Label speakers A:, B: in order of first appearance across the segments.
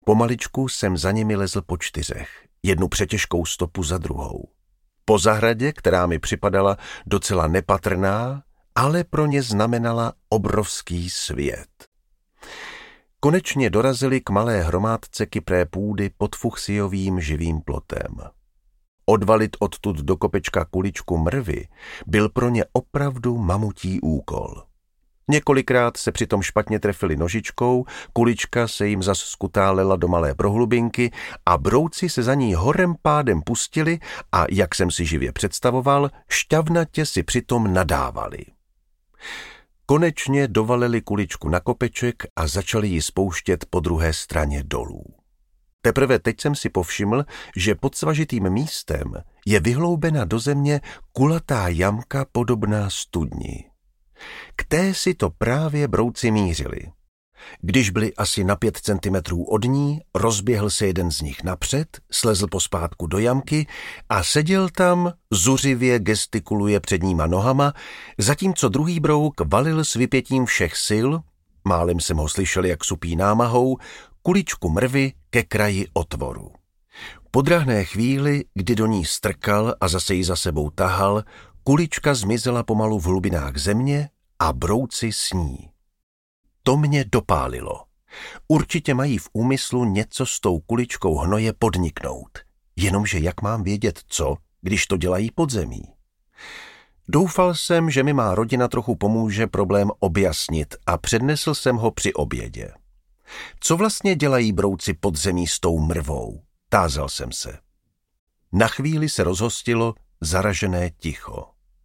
A: Pomaličku jsem za nimi lezl po 4, jednu přetěžkou stopu za druhou. Po zahradě, která mi připadala docela nepatrná, ale pro ně znamenala obrovský svět. Konečně dorazili k malé hromádce kypré půdy pod fuchsiovým živým plotem. Odvalit odtud do kopečka kuličku mrvy byl pro ně opravdu mamutí úkol. Několikrát se přitom špatně trefili nožičkou, kulička se jim zas skutálela do malé prohlubinky a brouci se za ní horem pádem pustili a, jak jsem si živě představoval, šťavnatě si přitom nadávali. Konečně dovalili kuličku na kopeček a začali ji spouštět po druhé straně dolů. Teprve teď jsem si povšiml, že pod svažitým místem je vyhloubena do země kulatá jamka podobná studni. K té si to právě brouci mířili. Když byli asi na 5 centimetrů od ní, rozběhl se jeden z nich napřed, slezl pospátku do jamky a seděl tam, zuřivě gestikuluje předníma nohama, zatímco druhý brouk valil s vypětím všech sil, málem jsem ho slyšel, jak supí námahou, kuličku mrvy ke kraji otvoru. Po drahné chvíli, kdy do ní strkal a zase ji za sebou tahal, kulička zmizela pomalu v hlubinách země a brouci s ní. To mě dopálilo. Určitě mají v úmyslu něco s tou kuličkou hnoje podniknout. Jenomže jak mám vědět co, když to dělají pod zemí? Doufal jsem, že mi má rodina trochu pomůže problém objasnit a přednesl jsem ho při obědě. Co vlastně dělají brouci pod zemí s tou mrvou? Tázal jsem se. Na chvíli se rozhostilo zaražené ticho.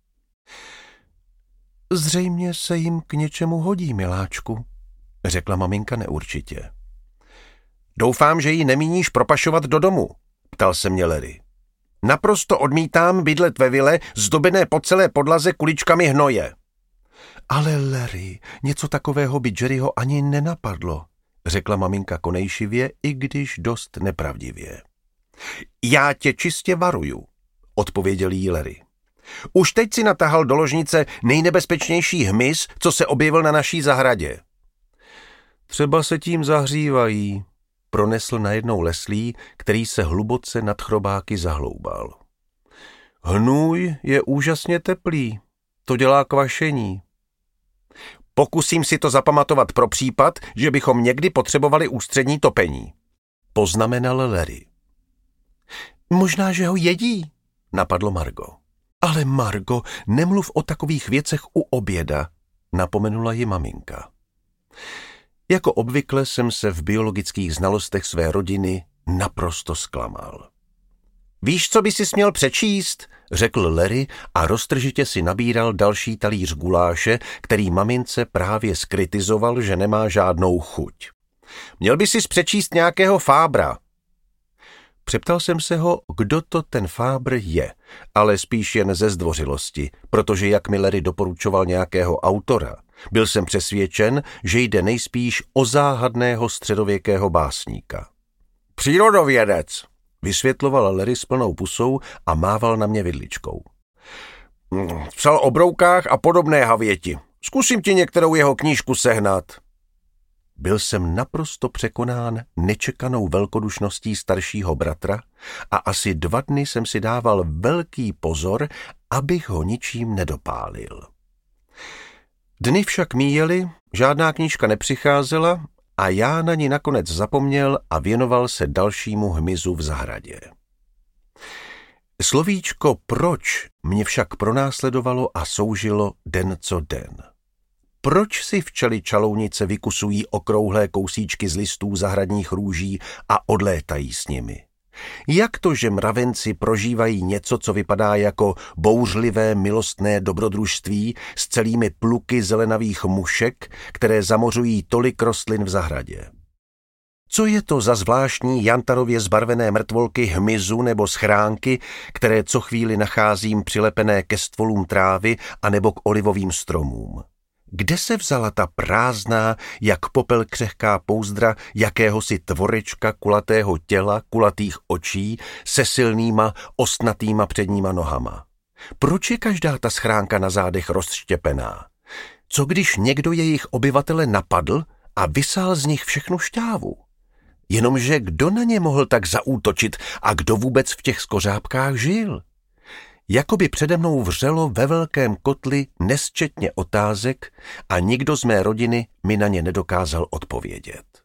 A: Zřejmě se jim k něčemu hodí, miláčku, řekla maminka neurčitě. Doufám, že ji nemíníš propašovat do domu, ptal se mě Larry. Naprosto odmítám bydlet ve vile, zdobené po celé podlaze kuličkami hnoje. Ale Larry, něco takového by Jerryho ani nenapadlo, řekla maminka konejšivě, i když dost nepravdivě. Já tě čistě varuju, odpověděl jí Larry. Už teď si natahal do ložnice nejnebezpečnější hmyz, co se objevil na naší zahradě. Třeba se tím zahřívají, pronesl najednou Leslie, který se hluboce nad chrobáky zahloubal. Hnůj je úžasně teplý, to dělá kvašení. Pokusím si to zapamatovat pro případ, že bychom někdy potřebovali ústřední topení, poznamenal Larry. Možná, že ho jedí, napadlo Margo. Ale Margo, nemluv o takových věcech u oběda, napomenula ji maminka. Jako obvykle jsem se v biologických znalostech své rodiny naprosto zklamal. Víš, co by si směl přečíst? Řekl Larry a roztržitě si nabíral další talíř guláše, který mamince právě skritizoval, že nemá žádnou chuť. Měl by si přečíst nějakého fábra. Přeptal jsem se ho, kdo to ten fábr je, ale spíš jen ze zdvořilosti, protože jak mi Larry doporučoval nějakého autora, byl jsem přesvědčen, že jde nejspíš o záhadného středověkého básníka. Přírodovědec, vysvětloval Larry s plnou pusou a mával na mě vidličkou. Psal o broukách a podobné havěti. Zkusím ti některou jeho knížku sehnat. Byl jsem naprosto překonán nečekanou velkodušností staršího bratra a asi 2 dny jsem si dával velký pozor, abych ho ničím nedopálil. Dny však míjely, žádná knížka nepřicházela a já na ní nakonec zapomněl a věnoval se dalšímu hmyzu v zahradě. Slovíčko proč mě však pronásledovalo a soužilo den co den. Proč si včely čalounice vykusují okrouhlé kousíčky z listů zahradních růží a odlétají s nimi? Jak to, že mravenci prožívají něco, co vypadá jako bouřlivé milostné dobrodružství s celými pluky zelenavých mušek, které zamořují tolik rostlin v zahradě? Co je to za zvláštní jantarově zbarvené mrtvolky hmyzu nebo schránky, které co chvíli nacházím přilepené ke stvolům trávy anebo k olivovým stromům? Kde se vzala ta prázdná, jak popel křehká pouzdra jakéhosi tvorečka kulatého těla, kulatých očí, se silnýma, ostnatýma předníma nohama? Proč je každá ta schránka na zádech rozštěpená? Co když někdo jejich obyvatele napadl a vysál z nich všechnu šťávu? Jenomže kdo na ně mohl tak zaútočit a kdo vůbec v těch skořápkách žil? Jakoby přede mnou vřelo ve velkém kotli nesčetně otázek a nikdo z mé rodiny mi na ně nedokázal odpovědět.